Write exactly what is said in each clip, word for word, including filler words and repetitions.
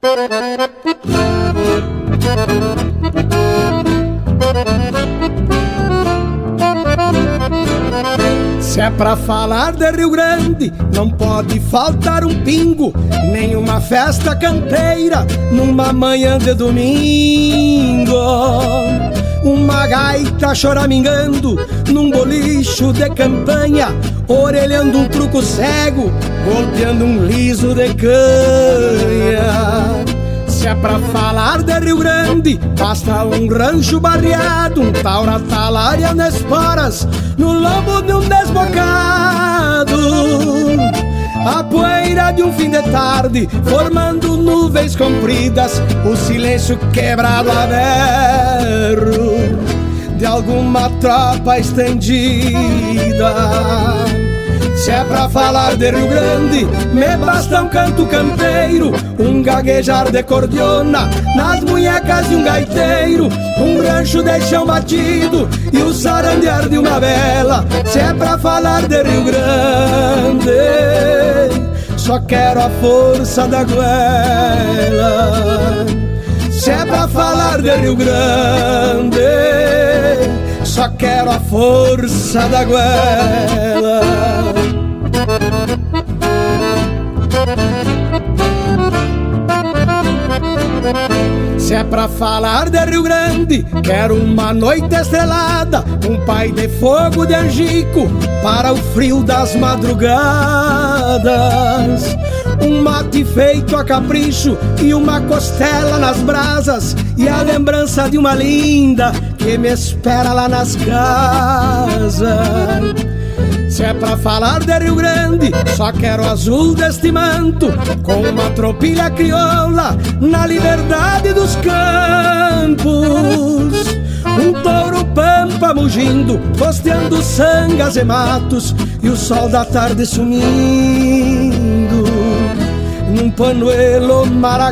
Se é pra falar de Rio Grande, não pode faltar um pingo, nenhuma festa campeira numa manhã de domingo. Uma gaita choramingando num bolicho de campanha, orelhando um truco cego, golpeando um liso de canha. Se é pra falar de Rio Grande, basta um rancho barreado, um taura talaria nas esporas, no lombo de um desbocado. A poeira de um fim de tarde, formando nuvens compridas, o silêncio quebrado a berro de alguma tropa estendida. Se é pra falar de Rio Grande, me basta um canto campeiro, um gaguejar de cordiona nas munhecas de um gaiteiro, um rancho de chão batido e o sarandear de uma vela. Se é pra falar de Rio Grande, só quero a força da goela. Se é pra falar de Rio Grande, só quero a força da goela. Se é pra falar de Rio Grande, quero uma noite estrelada, um pai de fogo de angico para o frio das madrugadas, um mate feito a capricho e uma costela nas brasas, e a lembrança de uma linda que me espera lá nas casas. Se é pra falar de Rio Grande, só quero o azul deste manto, com uma tropilha crioula na liberdade dos campos. Um touro pampa mugindo, costeando sangas e matos, e o sol da tarde sumindo num panuelo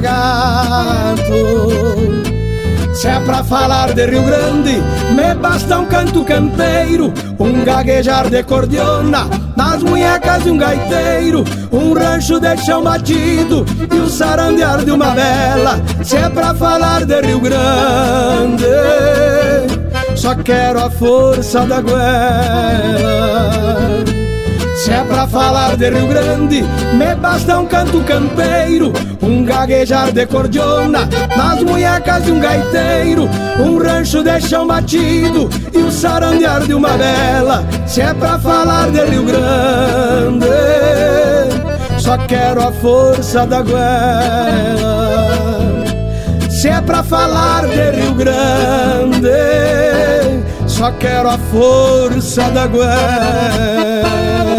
maragato. Se é pra falar de Rio Grande, me basta um canto campeiro, um gaguejar de cordiona nas munhecas de um gaiteiro, um rancho de chão batido e o sarandear de uma vela. Se é pra falar de Rio Grande, só quero a força da goela. Se é pra falar de Rio Grande, me basta um canto campeiro, um gaguejar de cordiona nas munhecas de um gaiteiro, um rancho de chão batido e o sarandear de uma vela. Se é pra falar de Rio Grande, só quero a força da goela. Se é pra falar de Rio Grande, só quero a força da goela.